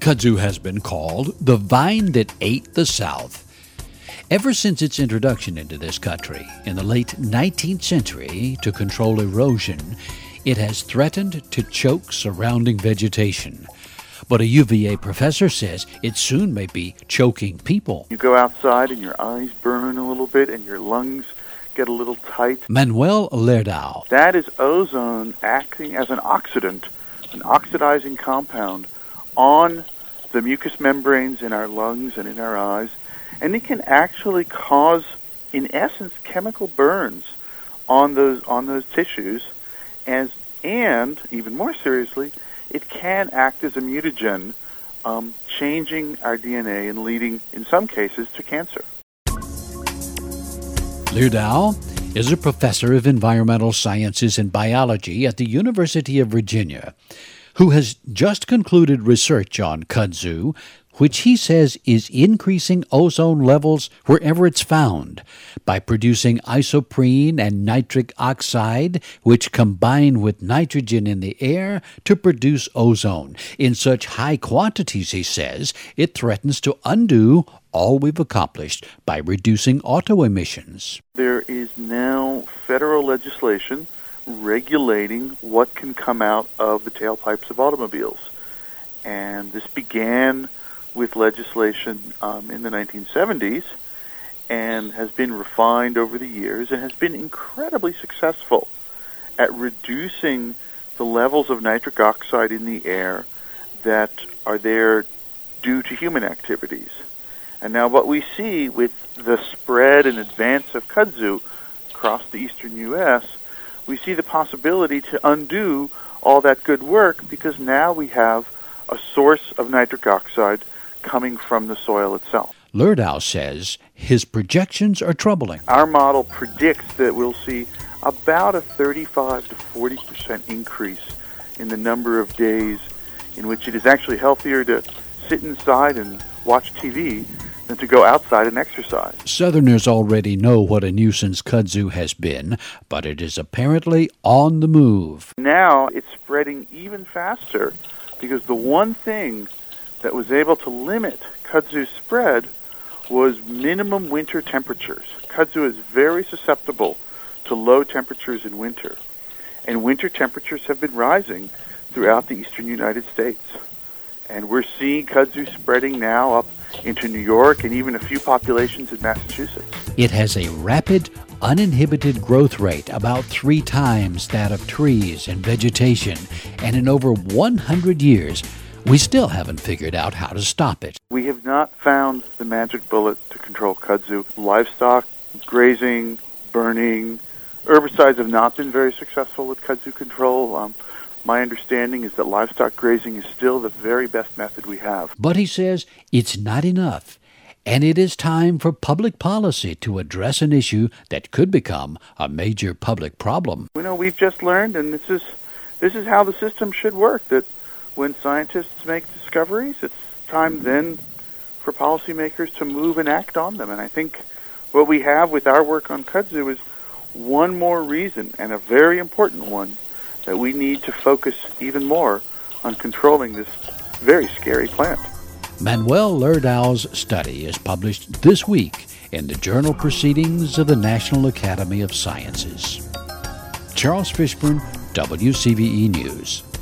Kudzu has been called the vine that ate the South. Ever since its introduction into this country in the late 19th century to control erosion, it has threatened to choke surrounding vegetation. But a UVA professor says it soon may be choking people. You go outside and your eyes burn a little bit and your lungs get a little tight. Manuel Lerdow. That is ozone acting as an oxidant, an oxidizing compound on the mucous membranes in our lungs and in our eyes, and it can actually cause, in essence, chemical burns on those tissues, and even more seriously, it can act as a mutagen, changing our DNA and leading, in some cases, to cancer. Lerdow is a professor of environmental sciences and biology at the University of Virginia, who has just concluded research on kudzu, which he says is increasing ozone levels wherever it's found by producing isoprene and nitric oxide, which combine with nitrogen in the air to produce ozone. In such high quantities, he says, it threatens to undo all we've accomplished by reducing auto emissions. There is now federal legislation regulating what can come out of the tailpipes of automobiles. And this began with legislation in the 1970s and has been refined over the years and has been incredibly successful at reducing the levels of nitric oxide in the air that are there due to human activities. And now what we see with the spread and advance of kudzu across the eastern U.S., we see the possibility to undo all that good work because now we have a source of nitric oxide coming from the soil itself. Lerdow says his projections are troubling. Our model predicts that we'll see about a 35 to 40% increase in the number of days in which it is actually healthier to sit inside and watch TV than to go outside and exercise. Southerners already know what a nuisance kudzu has been, but it is apparently on the move. Now it's spreading even faster because the one thing that was able to limit kudzu's spread was minimum winter temperatures. Kudzu is very susceptible to low temperatures in winter, and winter temperatures have been rising throughout the eastern United States. And we're seeing kudzu spreading now up into New York and even a few populations in Massachusetts. It has a rapid, uninhibited growth rate, about 3 times that of trees and vegetation, and in over 100 years, we still haven't figured out how to stop it. We have not found the magic bullet to control kudzu. Livestock, grazing, burning, herbicides have not been very successful with kudzu control. My understanding is that livestock grazing is still the very best method we have. But he says it's not enough, and it is time for public policy to address an issue that could become a major public problem. We've just learned, and this is how the system should work, that when scientists make discoveries, it's time then for policymakers to move and act on them. And I think what we have with our work on kudzu is one more reason, and a very important one, that we need to focus even more on controlling this very scary plant. Manuel Lerdow's study is published this week in the Journal Proceedings of the National Academy of Sciences. Charles Fishburne, WCVE News.